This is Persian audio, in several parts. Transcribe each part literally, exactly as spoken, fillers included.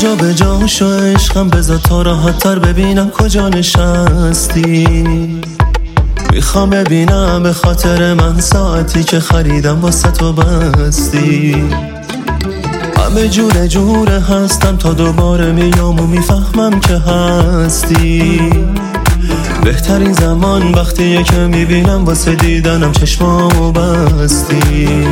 جا به جا شو عشقم، بذار تا راحت تر ببینم کجا نشستی. میخوام ببینم به خاطر من ساعتی که خریدم واسه تو بستی. همه جوره جوره هستم تا دوباره میام و میفهمم که هستی. بهترین زمان وقتیه که میبینم واسه دیدنم چشمامو بستی.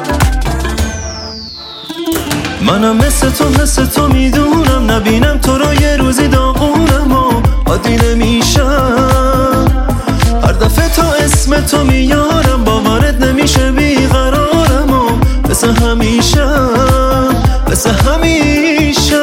منم مثل تو مثل تو میدونم، نبینم تو رو یه روزی داغونم و عادی نمیشم. هر دفعه تا اسم تو میارم باورت نمیشه بیقرارم و مثل همیشه مثل همیشه.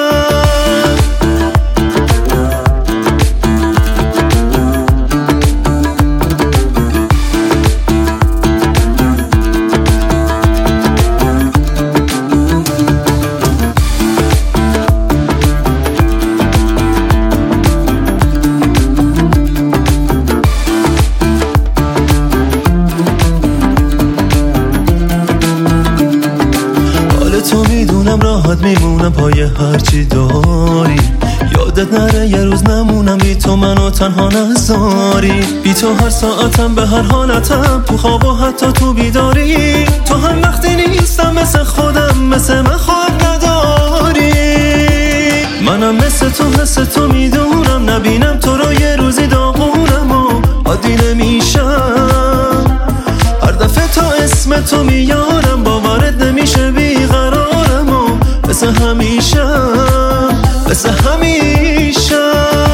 تو میدونم راحت میمونم پای هرچی داری. یادت نره یه روز نمونم بی تو منو تنها نذاری. بی تو هر ساعتم به هر حالتم، تو خواب و حتی تو بیداری. تو هم وقتی نیستم مثل خودم، مثل من خود نداری. منم مثل تو مثل تو میدونم، نبینم تو رو یه روزی داغونم و عادی نمیشم. هر دفعه تا اسم تو میارم باورت نمیشه بیقرارم و مثل همیشه مثل همیشه.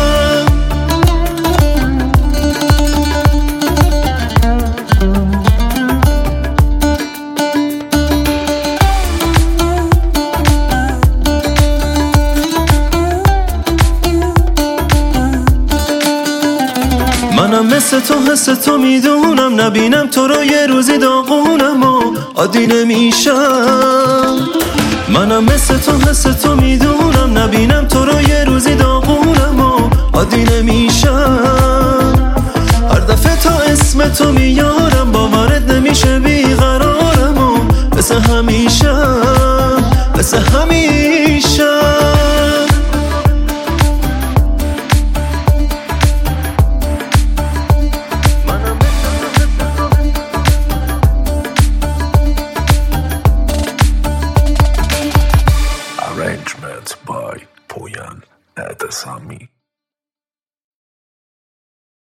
منم مثل تو مثل تو میدونم، نبینم تو رو یه روزی داغونم و عادی نمیشم. منم مثل تو مثل تو میدونم، نبینم تو رو یه روزی داغونم و عادی نمیشم. هر دفعه تا اسم تو میاد